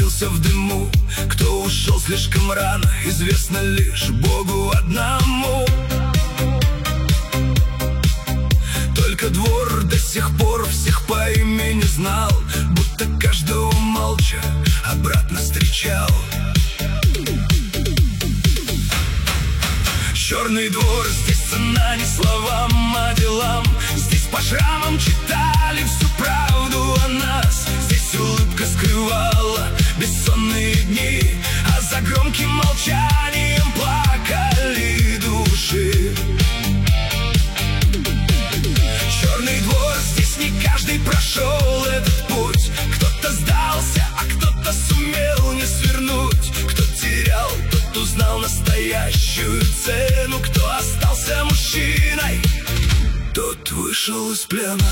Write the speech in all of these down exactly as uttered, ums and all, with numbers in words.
растворился в дыму. Кто ушел слишком рано, известно лишь Богу одному. Только двор до сих пор всех по имени знал, будто каждого молча обратно встречал. Черный двор, здесь цена не словам, а делам. Здесь по шрамам читали всю правду о нас. Здесь улыбка скрывала бессонные дни, а за громким молчанием плакали души. Черный двор, здесь не каждый прошел этот путь. Кто-то сдался, а кто-то сумел не свернуть. Кто терял, тот узнал настоящую цену. Кто остался мужчиной, тот вышел из плена.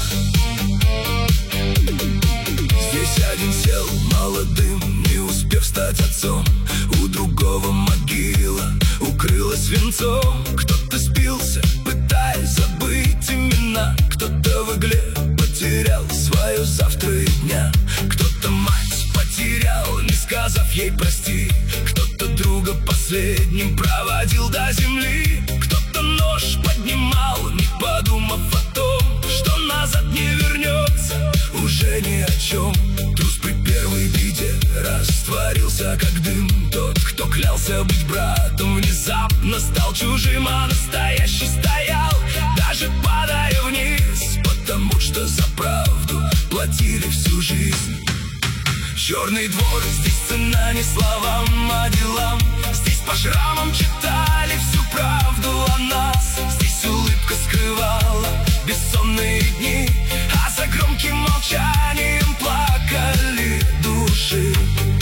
Здесь один сел молодым, не успев стать отцом. У другого могила укрылась венцом. Кто-то спился, пытаясь забыть имена. Кто-то в игле потерял свое завтра и дня. Кто-то мать потерял, не сказав ей прости. Кто-то друга последним проводил до земли. Кто-то нож поднимал, не подумав о том, что назад не вернется уже ни о чем. Трус при первой беде растворился как дым. Тот, кто клялся быть братом, внезапно стал чужим. А настоящий стоял, даже падая вниз, потому что за правду платили всю жизнь. Черный двор, здесь цена не словам, а делам. Здесь по шрамам читали всю правду о нас. Здесь улыбка скрывала бессонные дни, а за громким молчанием плакали души.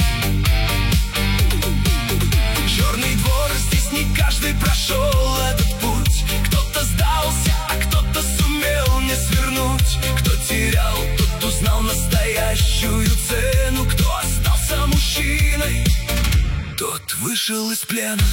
Черный двор, здесь не каждый прошел этот путь. Кто-то сдался, а кто-то сумел не свернуть. Кто терял, тот узнал настоящую цену. Кто остался мужчиной, тот вышел из плена.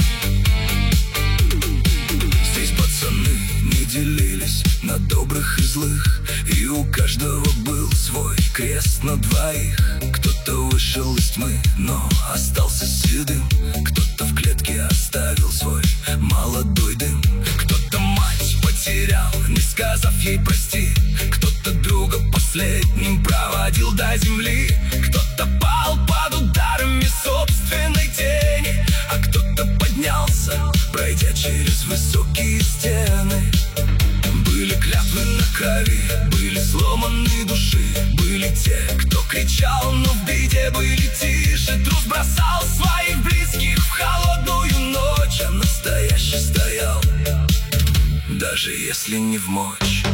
Здесь пацаны не делились на добрых и злых, и у каждого был свой крест на двоих. Кто-то вышел из тьмы, но остался седым. Кто-то в клетке оставил свой молодой дым. Кто-то мать потерял, не сказав ей прости. Кто-то друга последним проводил до земли. Кто-то пал под ударами собственной тени, а кто-то поднялся, пройдя через высокие стены. Были клятвы на крови, были сломаны души. Были те, кто кричал, но в беде были тише. Трус бросал своих близких в холодную ночь, а настоящий стоял, даже если не в мочь.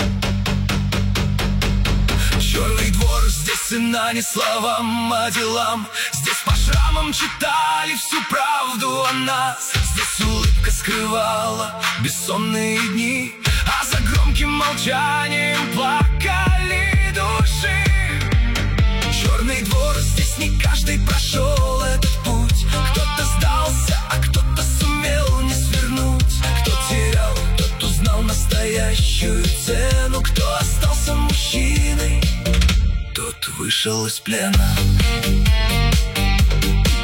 Черный двор, здесь цена не словам, а делам. Здесь по шрамам читали всю правду о нас. Здесь улыбка скрывала бессонные дни, а за громким молчанием плакали души. Черный двор, здесь не каждый прошел этот путь. Кто-то сдался, а кто-то сумел не свернуть. Кто терял, тот узнал настоящую цену. Кто остался мужчиной, тот вышел из плена.